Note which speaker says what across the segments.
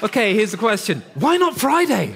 Speaker 1: Okay, here's the question. Why not Friday?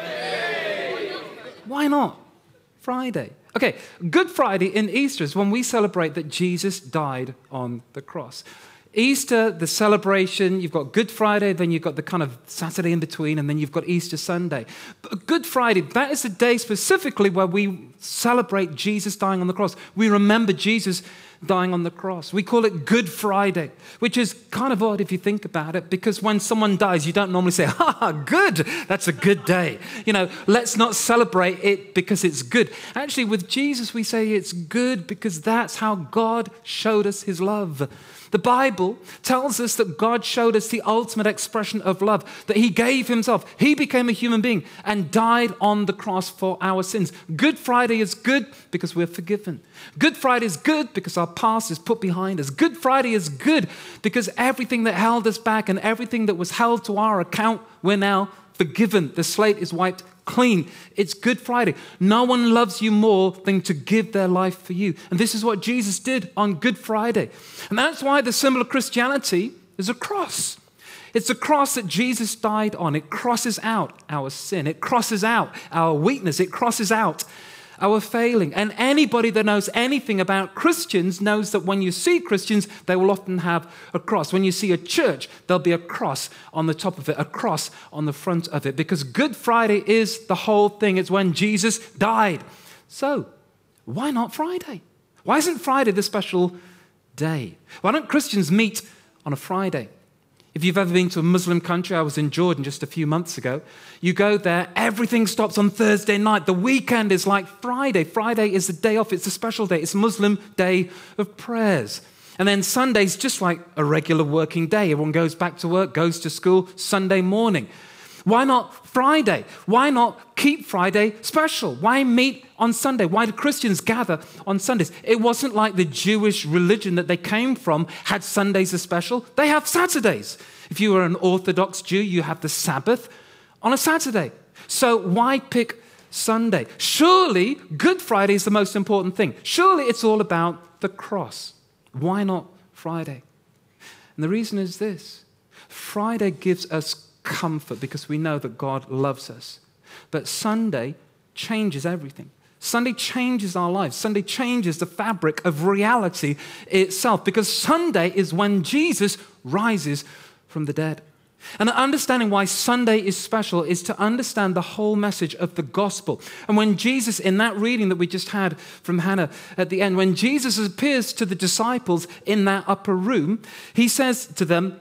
Speaker 1: Why not Friday? Okay, Good Friday in Easter is when we celebrate that Jesus died on the cross. Easter, the celebration, you've got Good Friday, then you've got the kind of Saturday in between, and then you've got Easter Sunday. But Good Friday, that is the day specifically where we celebrate Jesus dying on the cross. We remember Jesus dying on the cross. We call it Good Friday, which is kind of odd if you think about it, because when someone dies, you don't normally say, good, that's a good day. Let's not celebrate it because it's good. Actually, with Jesus, we say it's good because that's how God showed us his love. The Bible tells us that God showed us the ultimate expression of love, that he gave himself. He became a human being and died on the cross for our sins. Good Friday is good because we're forgiven. Good Friday is good because our past is put behind us. Good Friday is good because everything that held us back and everything that was held to our account, we're now forgiven. The slate is wiped clean. It's Good Friday. No one loves you more than to give their life for you. And this is what Jesus did on Good Friday. And that's why the symbol of Christianity is a cross. It's a cross that Jesus died on. It crosses out our sin. It crosses out our weakness. It crosses out our failing. And anybody that knows anything about Christians knows that when you see Christians, they will often have a cross. When you see a church, there'll be a cross on the top of it, a cross on the front of it, because Good Friday is the whole thing. It's when Jesus died. So, why not Friday? Why isn't Friday the special day? Why don't Christians meet on a Friday? If you've ever been to a Muslim country, I was in Jordan just a few months ago, you go there, everything stops on Thursday night. The weekend is like Friday. Friday is the day off. It's a special day. It's a Muslim day of prayers. And then Sunday's just like a regular working day. Everyone goes back to work, goes to school, Sunday morning. Why not Friday? Why not keep Friday special? Why meet on Sunday? Why do Christians gather on Sundays? It wasn't like the Jewish religion that they came from had Sundays as special. They have Saturdays. If you are an Orthodox Jew, you have the Sabbath on a Saturday. So why pick Sunday? Surely Good Friday is the most important thing. Surely it's all about the cross. Why not Friday? And the reason is this. Friday gives us comfort because we know that God loves us. But Sunday changes everything. Sunday changes our lives. Sunday changes the fabric of reality itself, because Sunday is when Jesus rises from the dead. And understanding why Sunday is special is to understand the whole message of the gospel. And when Jesus, in that reading that we just had from Hannah at the end, when Jesus appears to the disciples in that upper room, he says to them,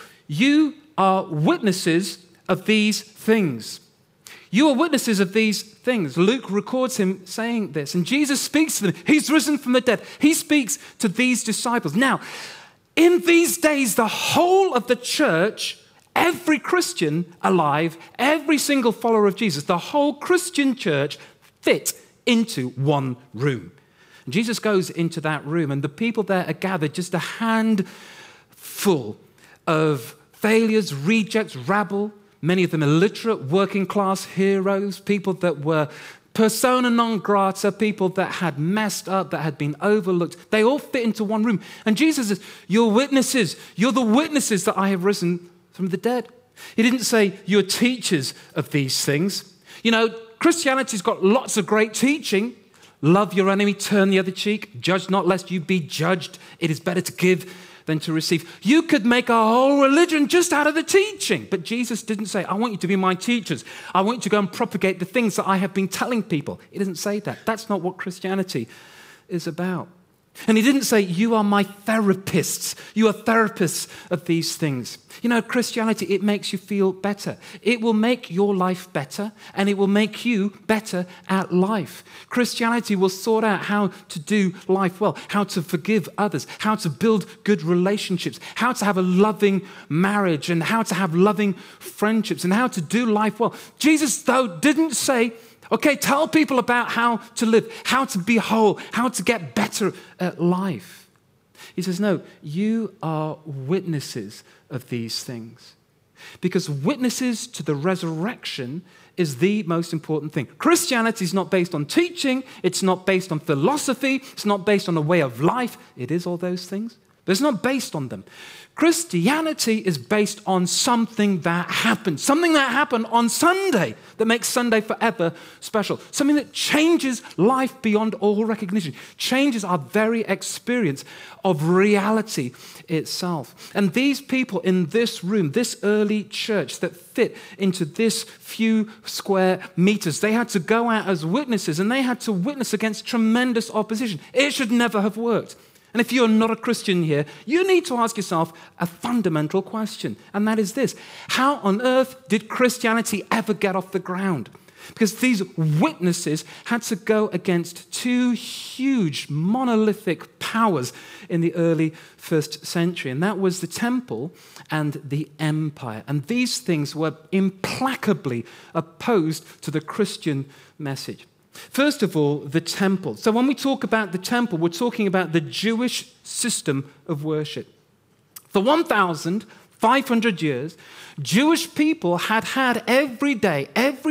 Speaker 1: you are witnesses of these things. You are witnesses of these things. Luke records him saying this. And Jesus speaks to them. He's risen from the dead. He speaks to these disciples. Now, in these days, the whole of the church, every Christian alive, every single follower of Jesus, the whole Christian church fit into one room. And Jesus goes into that room, and the people there are gathered, just a handful of failures, rejects, rabble, many of them illiterate, working class heroes, people that were persona non grata, people that had messed up, that had been overlooked. They all fit into one room. And Jesus says, you're witnesses. You're the witnesses that I have risen from the dead. He didn't say you're teachers of these things. Christianity's got lots of great teaching. Love your enemy, turn the other cheek, judge not lest you be judged. It is better to give than to receive. You could make a whole religion just out of the teaching. But Jesus didn't say, I want you to be my teachers. I want you to go and propagate the things that I have been telling people. He didn't say that. That's not what Christianity is about. And he didn't say, you are my therapists. You are therapists of these things. Christianity, it makes you feel better. It will make your life better, and it will make you better at life. Christianity will sort out how to do life well, how to forgive others, how to build good relationships, how to have a loving marriage, and how to have loving friendships, and how to do life well. Jesus, though, didn't say, okay, tell people about how to live, how to be whole, how to get better at life. He says, no, you are witnesses of these things. Because witnesses to the resurrection is the most important thing. Christianity is not based on teaching. It's not based on philosophy. It's not based on a way of life. It is all those things, but it's not based on them. Christianity is based on something that happened on Sunday that makes Sunday forever special, something that changes life beyond all recognition, changes our very experience of reality itself. And these people in this room, this early church that fit into this few square meters, they had to go out as witnesses, and they had to witness against tremendous opposition. It should never have worked. And if you're not a Christian here, you need to ask yourself a fundamental question, and that is this: how on earth did Christianity ever get off the ground? Because these witnesses had to go against two huge monolithic powers in the early first century, and that was the temple and the empire. And these things were implacably opposed to the Christian message. First of all, the temple. So when we talk about the temple, we're talking about the Jewish system of worship. For 1,500 years, Jewish people had every day,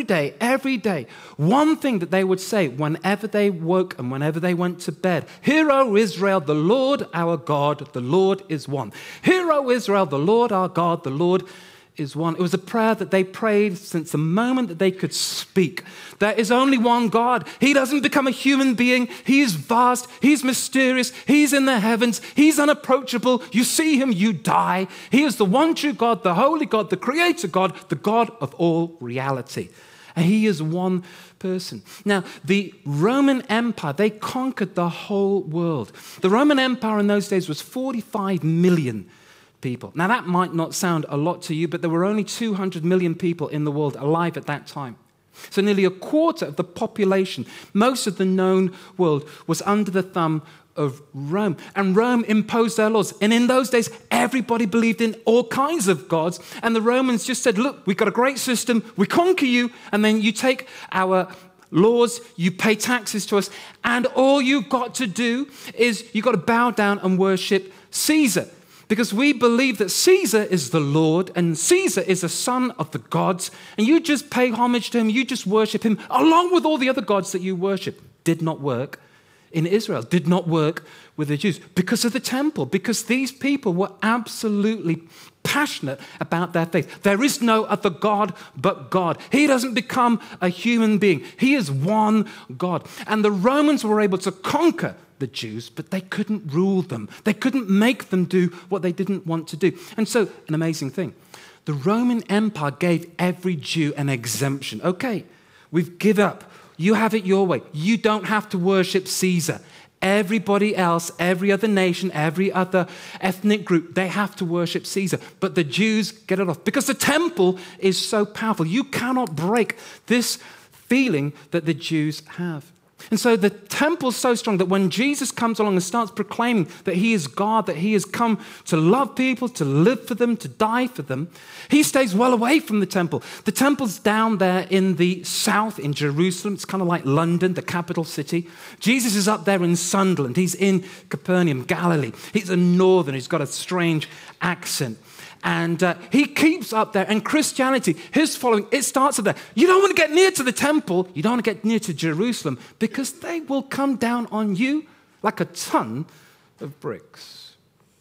Speaker 1: one thing that they would say whenever they woke and whenever they went to bed. Hear, O Israel, the Lord our God, the Lord is one. Hear, O Israel, the Lord our God, the Lord is one. It was a prayer that they prayed since the moment that they could speak. There is only one God. He doesn't become a human being. He is vast. He's mysterious. He's in the heavens. He's unapproachable. You see him, you die. He is the one true God, the holy God, the creator God, the God of all reality. And he is one person. Now, the Roman Empire, they conquered the whole world. The Roman Empire in those days was 45 million people. Now, that might not sound a lot to you, but there were only 200 million people in the world alive at that time. So nearly a quarter of the population, most of the known world, was under the thumb of Rome. And Rome imposed their laws. And in those days, everybody believed in all kinds of gods. And the Romans just said, look, we've got a great system. We conquer you, and then you take our laws, you pay taxes to us, and all you've got to do is you've got to bow down and worship Caesar. Because we believe that Caesar is the Lord and Caesar is a son of the gods, and you just pay homage to him, you just worship him, along with all the other gods that you worship. Did not work in Israel, did not work with the Jews because of the temple, because these people were absolutely passionate about their faith. There is no other God but God. He doesn't become a human being. He is one God. And the Romans were able to conquer the Jews, but they couldn't rule them. They couldn't make them do what they didn't want to do. And so, an amazing thing, the Roman Empire gave every Jew an exemption. Okay, we've given up. You have it your way. You don't have to worship Caesar. Everybody else, every other nation, every other ethnic group, they have to worship Caesar. But the Jews get it off because the temple is so powerful. You cannot break this feeling that the Jews have. And so the temple's so strong that when Jesus comes along and starts proclaiming that he is God, that he has come to love people, to live for them, to die for them, he stays well away from the temple. The temple's down there in the south in Jerusalem. It's kind of like London, the capital city. Jesus is up there in Sunderland. He's in Capernaum, Galilee. He's a northern. He's got a strange accent. And he keeps up there. And Christianity, his following, it starts up there. You don't want to get near to the temple. You don't want to get near to Jerusalem because they will come down on you like a ton of bricks.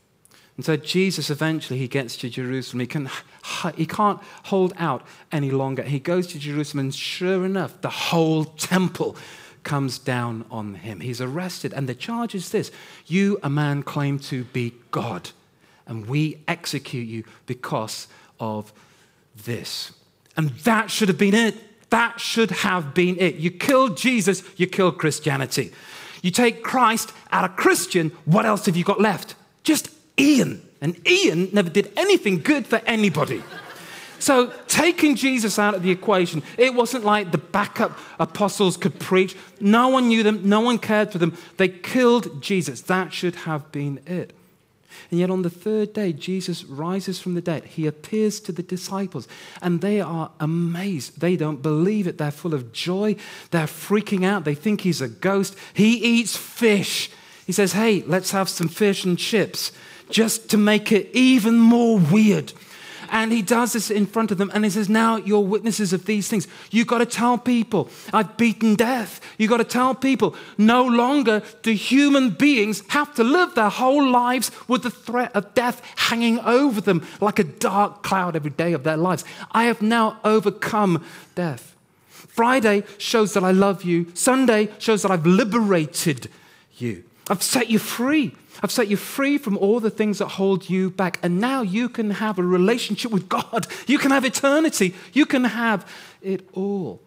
Speaker 1: And so Jesus, eventually, he gets to Jerusalem. He can't hold out any longer. He goes to Jerusalem, and sure enough, the whole temple comes down on him. He's arrested. And the charge is this: you, a man, claim to be God, and we execute you because of this. And that should have been it. That should have been it. You killed Jesus, you killed Christianity. You take Christ out of Christian, what else have you got left? Just Ian. And Ian never did anything good for anybody. So taking Jesus out of the equation, it wasn't like the backup apostles could preach. No one knew them. No one cared for them. They killed Jesus. That should have been it. And yet on the third day, Jesus rises from the dead. He appears to the disciples, and they are amazed. They don't believe it. They're full of joy. They're freaking out. They think he's a ghost. He eats fish. He says, hey, let's have some fish and chips, just to make it even more weird. And he does this in front of them. And he says, now you're witnesses of these things. You've got to tell people, I've beaten death. You've got to tell people, no longer do human beings have to live their whole lives with the threat of death hanging over them like a dark cloud every day of their lives. I have now overcome death. Friday shows that I love you. Sunday shows that I've liberated you. I've set you free. I've set you free from all the things that hold you back. And now you can have a relationship with God. You can have eternity. You can have it all.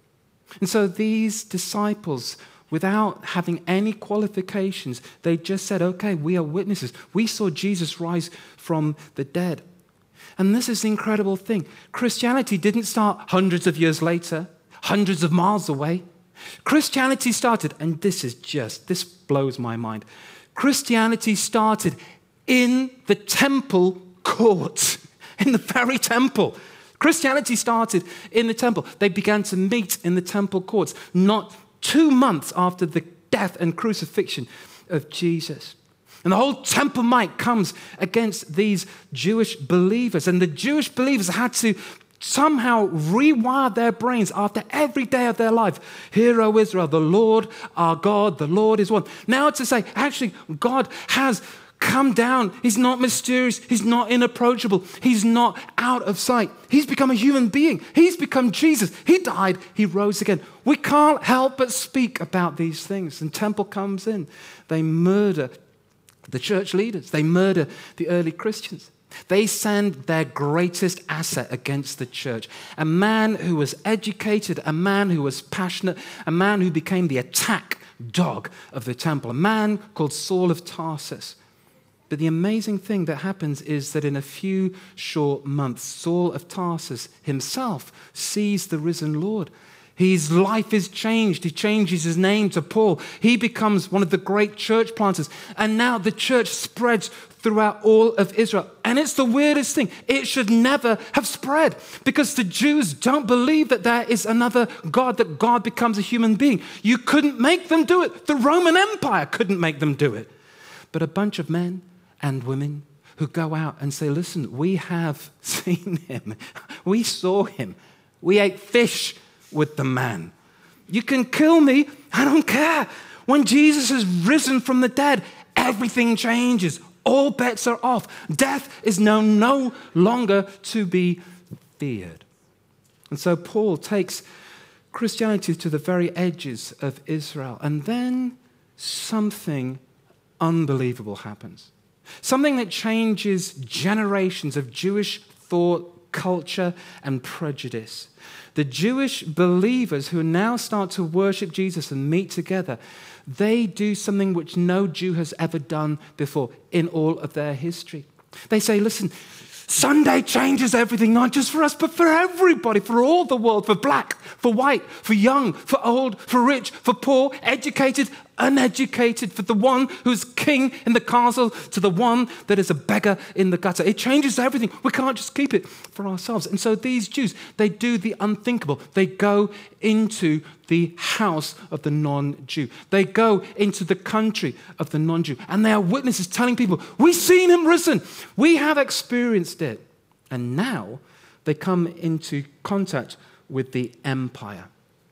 Speaker 1: And so these disciples, without having any qualifications, they just said, okay, we are witnesses. We saw Jesus rise from the dead. And this is the incredible thing. Christianity didn't start hundreds of years later, hundreds of miles away. Christianity started, and this blows my mind. Christianity started in the temple courts, in the very temple. Christianity started in the temple. They began to meet in the temple courts, not 2 months after the death and crucifixion of Jesus. And the whole temple might comes against these Jewish believers. And the Jewish believers had to somehow rewire their brains after every day of their life. Hear, O Israel, the Lord our God, the Lord is one. Now to say, actually, God has come down. He's not mysterious. He's not inapproachable. He's not out of sight. He's become a human being. He's become Jesus. He died. He rose again. We can't help but speak about these things. And temple comes in. They murder the church leaders. They murder the early Christians. They send their greatest asset against the church. A man who was educated, a man who was passionate, a man who became the attack dog of the temple, a man called Saul of Tarsus. But the amazing thing that happens is that in a few short months, Saul of Tarsus himself sees the risen Lord. His life is changed. He changes his name to Paul. He becomes one of the great church planters. And now the church spreads throughout all of Israel. And it's the weirdest thing. It should never have spread because the Jews don't believe that there is another God, that God becomes a human being. You couldn't make them do it. The Roman Empire couldn't make them do it. But a bunch of men and women who go out and say, listen, we have seen him. We saw him. We ate fish with the man. You can kill me. I don't care. When Jesus is risen from the dead, everything changes. All bets are off. Death is now no longer to be feared. And so Paul takes Christianity to the very edges of Israel. And then something unbelievable happens. Something that changes generations of Jewish thought, culture, and prejudice. The Jewish believers who now start to worship Jesus and meet together, they do something which no Jew has ever done before in all of their history. They say, listen, Sunday changes everything, not just for us, but for everybody, for all the world, for black, for white, for young, for old, for rich, for poor, educated, uneducated, for the one who's king in the castle to the one that is a beggar in the gutter. It changes everything. We can't just keep it for ourselves. And so these Jews, they do the unthinkable. They go into the house of the non-Jew. They go into the country of the non-Jew. And they are witnesses telling people, we've seen him risen. We have experienced it. And now they come into contact with the empire.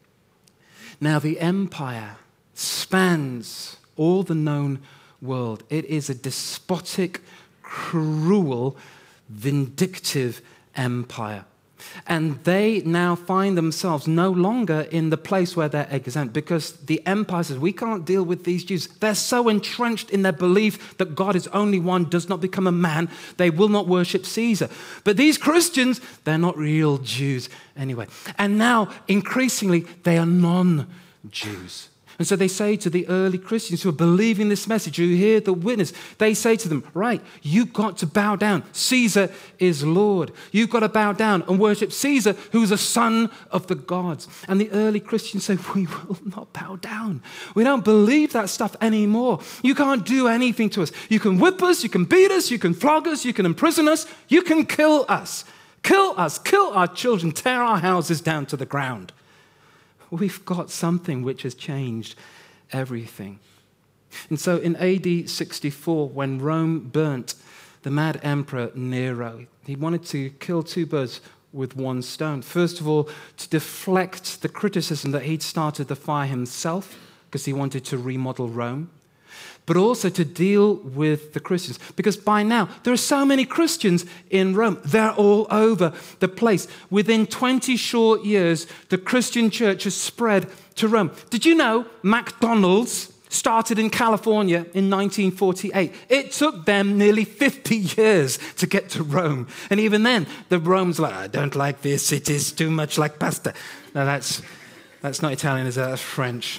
Speaker 1: Now the empire spans all the known world. It is a despotic, cruel, vindictive empire. And they now find themselves no longer in the place where they're exempt because the empire says, we can't deal with these Jews. They're so entrenched in their belief that God is only one, does not become a man. They will not worship Caesar. But these Christians, they're not real Jews anyway. And now, increasingly, they are non-Jews. And so they say to the early Christians who are believing this message, who hear the witness, they say to them, right, you've got to bow down. Caesar is Lord. You've got to bow down and worship Caesar, who's a son of the gods. And the early Christians say, we will not bow down. We don't believe that stuff anymore. You can't do anything to us. You can whip us, you can beat us, you can flog us, you can imprison us, you can kill us. Kill us, kill our children, tear our houses down to the ground. We've got something which has changed everything. And so in AD 64, when Rome burnt the mad emperor Nero. He wanted to kill two birds with one stone. First of all, to deflect the criticism that he'd started the fire himself, because he wanted to remodel Rome, but also to deal with the Christians. Because by now, there are so many Christians in Rome. They're all over the place. Within 20 short years, the Christian church has spread to Rome. Did you know McDonald's started in California in 1948? It took them nearly 50 years to get to Rome. And even then, the Romans were like, I don't like this. It is too much like pasta. No, that's not Italian, is that? That's French.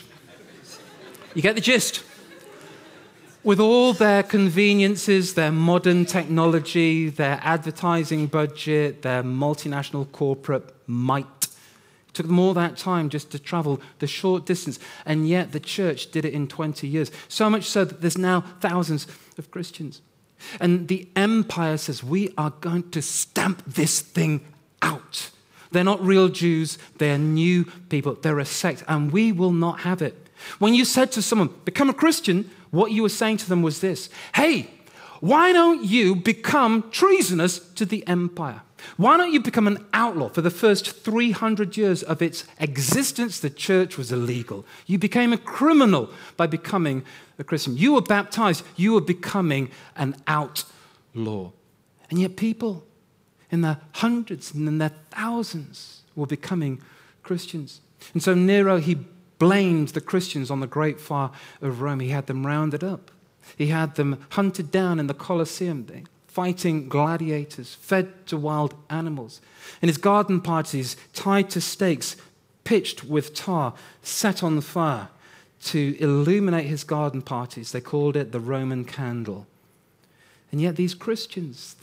Speaker 1: You get the gist. With all their conveniences, their modern technology, their advertising budget, their multinational corporate might, it took them all that time just to travel the short distance. And yet the church did it in 20 years. So much so that there's now thousands of Christians. And the empire says, we are going to stamp this thing out. They're not real Jews. They're new people. They're a sect. And we will not have it. When you said to someone, become a Christian, what you were saying to them was this: hey, why don't you become treasonous to the empire? Why don't you become an outlaw? For the first 300 years of its existence, the church was illegal. You became a criminal by becoming a Christian. You were baptized. You were becoming an outlaw. And yet people in their hundreds and in their thousands were becoming Christians. And so Nero, he blamed the Christians on the great fire of Rome. He had them rounded up. He had them hunted down in the Colosseum, fighting gladiators, fed to wild animals. In his garden parties, tied to stakes, pitched with tar, set on fire to illuminate his garden parties. They called it the Roman candle. And yet these Christians,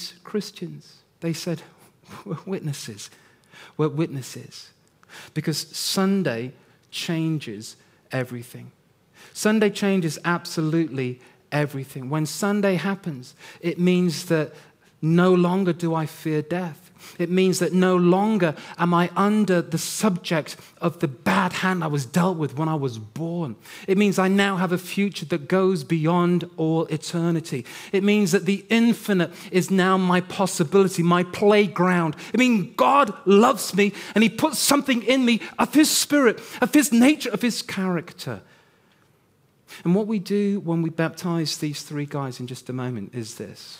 Speaker 1: they said, we're witnesses. We're witnesses. Because Sunday changes everything. Sunday changes absolutely everything. When Sunday happens, it means that no longer do I fear death. It means that no longer am I under the subject of the bad hand I was dealt with when I was born. It means I now have a future that goes beyond all eternity. It means that the infinite is now my possibility, my playground. It means God loves me and he puts something in me of his spirit, of his nature, of his character. And what we do when we baptize these three guys in just a moment is this.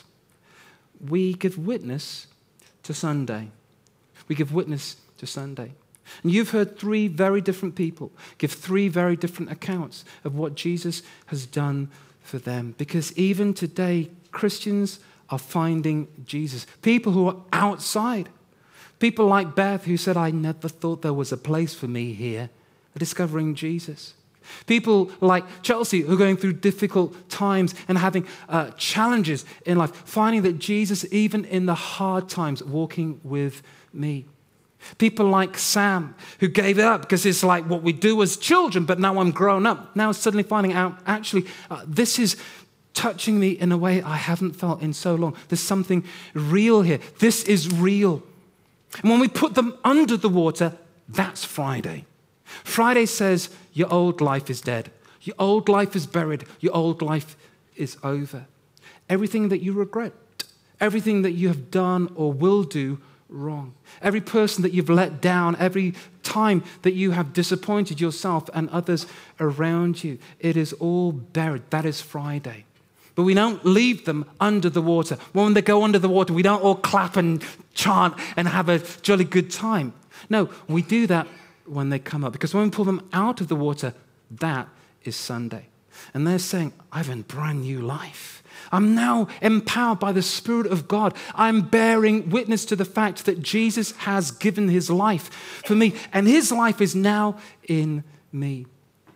Speaker 1: We give witness to Sunday. We give witness to Sunday. And you've heard three very different people give three very different accounts of what Jesus has done for them. Because even today, Christians are finding Jesus. People who are outside. People like Beth who said, I never thought there was a place for me here, are discovering Jesus. People like Chelsea who are going through difficult times and having challenges in life, finding that Jesus, even in the hard times, walking with me. People like Sam who gave it up because it's like what we do as children, but now I'm grown up. Now suddenly finding out, actually, this is touching me in a way I haven't felt in so long. There's something real here. This is real. And when we put them under the water, that's Friday. Friday says, your old life is dead. Your old life is buried. Your old life is over. Everything that you regret, everything that you have done or will do wrong, every person that you've let down, every time that you have disappointed yourself and others around you, it is all buried. That is Friday. But we don't leave them under the water. When they go under the water, we don't all clap and chant and have a jolly good time. No, we do that when they come up. Because when we pull them out of the water, that is Sunday. And they're saying, I have a brand new life. I'm now empowered by the Spirit of God. I'm bearing witness to the fact that Jesus has given his life for me. And his life is now in me.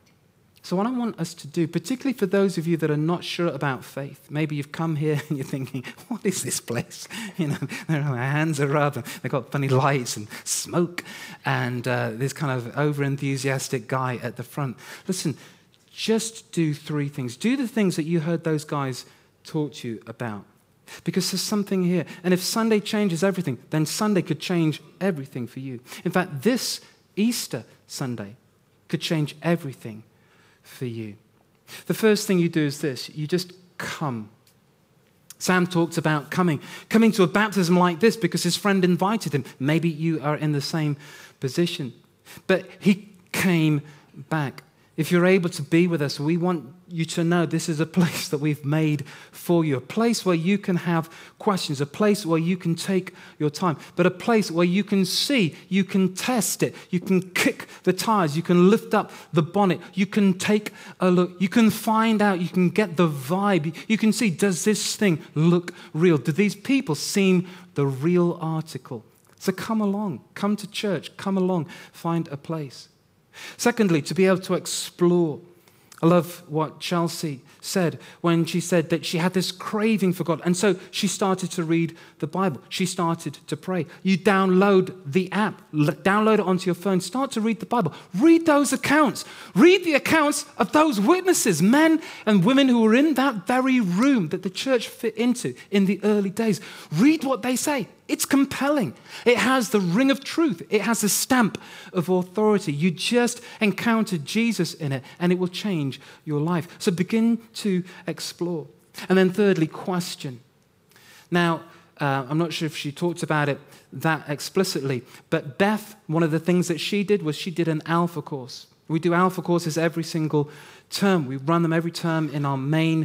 Speaker 1: So what I want us to do, particularly for those of you that are not sure about faith, maybe you've come here and you're thinking, what is this place? You know, their hands are up, and they've got funny lights and smoke, and this kind of over-enthusiastic guy at the front. Listen, just do three things. Do the things that you heard those guys talk to you about, because there's something here. And if Sunday changes everything, then Sunday could change everything for you. In fact, this Easter Sunday could change everything for you. The first thing you do is this. You just come. Sam talked about coming to a baptism like this because his friend invited him. Maybe you are in the same position. But he came back. If you're able to be with us, we want you to know this is a place that we've made for you, a place where you can have questions, a place where you can take your time, but a place where you can see, you can test it, you can kick the tires, you can lift up the bonnet, you can take a look, you can find out, you can get the vibe, you can see, does this thing look real? Do these people seem the real article? So come along, come to church, come along, find a place. Secondly, to be able to explore. I love what Chelsea said when she said that she had this craving for God. And so she started to read the Bible. She started to pray. You download the app, download it onto your phone, start to read the Bible. Read those accounts. Read the accounts of those witnesses, men and women who were in that very room that the church fit into in the early days. Read what they say. It's compelling. It has the ring of truth. It has the stamp of authority. You just encountered Jesus in it, and it will change your life. So begin to explore. And then thirdly, question. Now, I'm not sure if she talked about it that explicitly, but Beth, one of the things that she did was she did an Alpha course. We do Alpha courses every single term. We run them every term in our main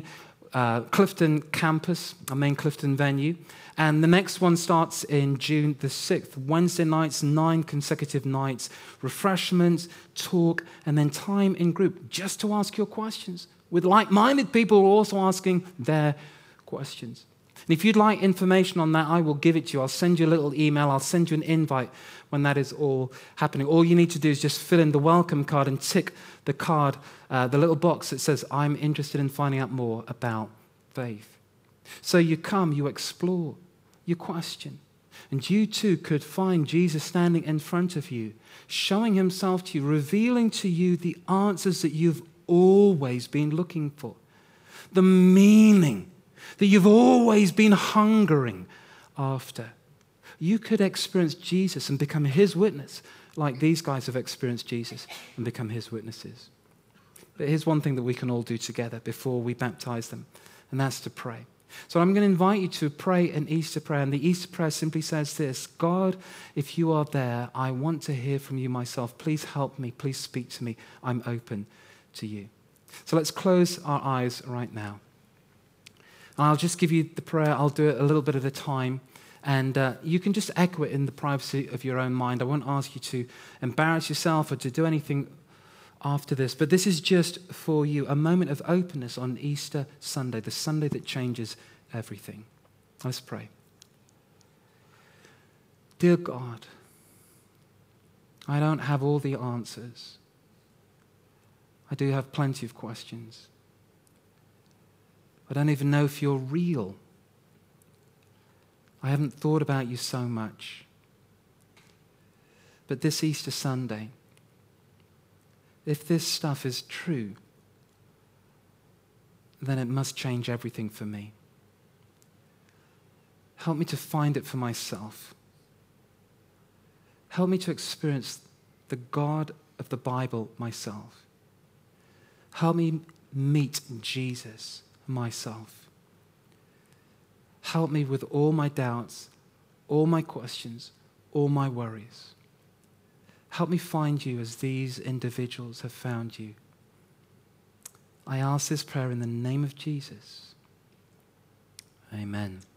Speaker 1: Clifton campus, our main Clifton venue. And the next one starts in June the 6th. Wednesday nights, 9 consecutive nights, refreshments, talk, and then time in group just to ask your questions with like-minded people who are also asking their questions. And if you'd like information on that, I will give it to you. I'll send you a little email. I'll send you an invite when that is all happening. All you need to do is just fill in the welcome card and tick the card, the little box that says, I'm interested in finding out more about faith. So you come, you explore, you question, and you too could find Jesus standing in front of you, showing himself to you, revealing to you the answers that you've always been looking for, the meaning that you've always been hungering after. You could experience Jesus and become his witness, like these guys have experienced Jesus and become his witnesses. But here's one thing that we can all do together before we baptize them, and that's to pray. So I'm going to invite you to pray an Easter prayer, and the Easter prayer simply says this: God, if you are there, I want to hear from you myself. Please help me. Please speak to me. I'm open to you. So let's close our eyes right now. And I'll just give you the prayer. I'll do it a little bit at a time. And you can just echo it in the privacy of your own mind. I won't ask you to embarrass yourself or to do anything after this. But this is just for you, a moment of openness on Easter Sunday, the Sunday that changes everything. Let's pray. Dear God, I don't have all the answers. I do have plenty of questions. I don't even know if you're real. I haven't thought about you so much. But this Easter Sunday, if this stuff is true, then it must change everything for me. Help me to find it for myself. Help me to experience the God of the Bible myself. Help me meet Jesus myself. Help me with all my doubts, all my questions, all my worries. Help me find you as these individuals have found you. I ask this prayer in the name of Jesus. Amen.